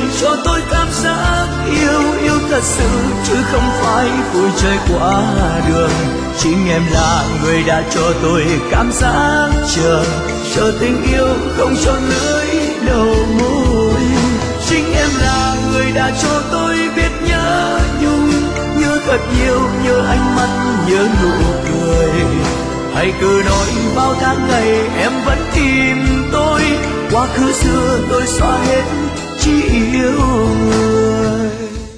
cho tôi cảm giác yêu yêu thật sự, chứ không phải vui chơi qua đường. Chính em là người đã cho tôi cảm giác chờ tình yêu không cho lưỡi đầu môi. Chính em là người đã cho tôi biết nhớ nhung, nhớ thật nhiều, nhớ ánh mắt, nhớ nụ cười. Hãy cứ nói bao tháng ngày em vẫn tìm tôi, quá khứ xưa tôi xóa hết, chỉ yêu người.